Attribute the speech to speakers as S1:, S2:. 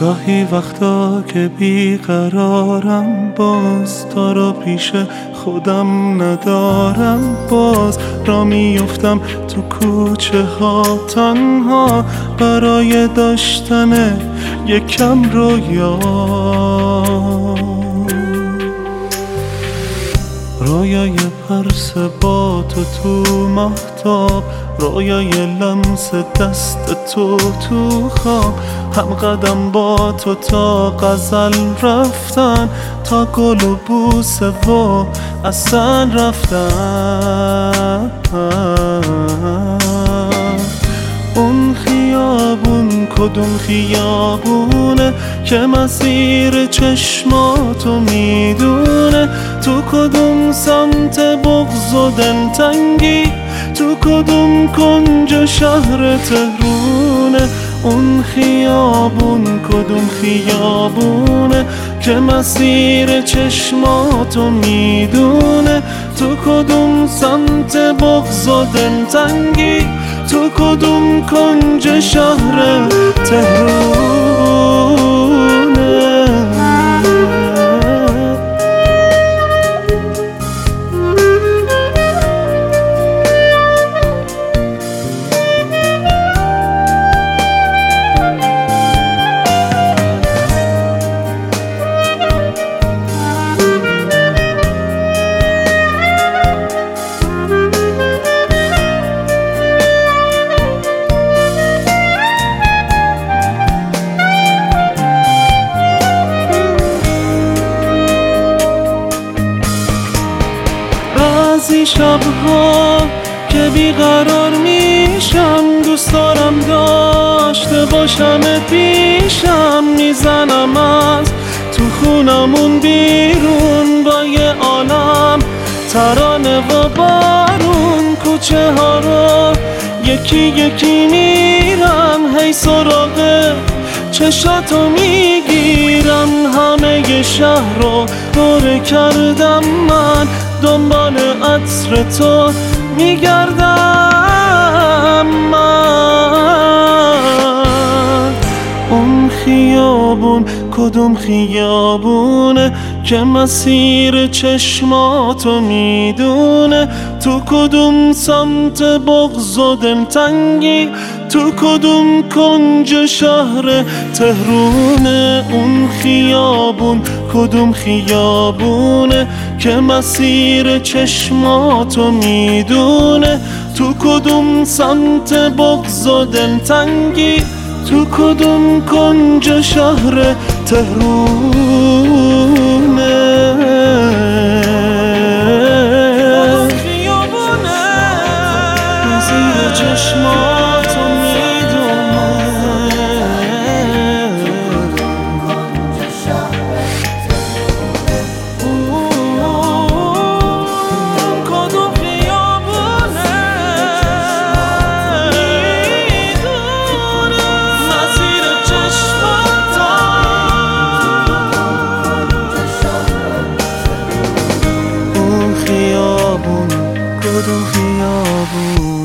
S1: گاهی وقتا که بیقرارم، باز تو رو پیش خودم ندارم، باز را میفتم تو کوچه ها تنها برای داشتن یکم رویا. رویای پرس با تو مهتاب، رویای لمس دست تو خواب، هم قدم با تو تا غزل رفتن، تا گل و بوسه و اصل رفتن. اون خیابون کدوم خیابونه که مسیر چشماتو میدونه؟ تو کدوم سمت بغض و دلتنگی؟ تو کدوم کنج شهر تهرونه؟ اون خیابون کدوم خیابونه که مسیر چشماتو میدونه؟ تو کدوم سمت بغض و دلتنگی؟ تو کدوم کنج شهر تهرونه؟ بعضی شبها که بیقرار میشم، دوست دارم داشته باشم پیشم، میزنم از تو خونمون بیرون با یه عالم ترانه و بارون. کوچه ها رو یکی یکی میرم، هی سراغ چشاتو میگیرم، همه شهر رو دور کردم من، دنبال عطر تو میگردم من. اون خیابون کدوم خیابونه که مسیر چشماتو میدونه؟ تو کدوم سمت بغض و دلتنگی؟ تو کدوم کنج شهر تهرونه؟ اون خیابون کدوم خیابونه که مسیر چشماتو میدونه؟ تو کدوم سمت بغض و دلتنگی؟ تو کدوم کنج شهر تهرونه؟ خیابونه مسیر چشماتو میدونه؟ کدوم خیابونه میدونه؟ مسیر چشماتو. اون خیابون کدوم خیابون؟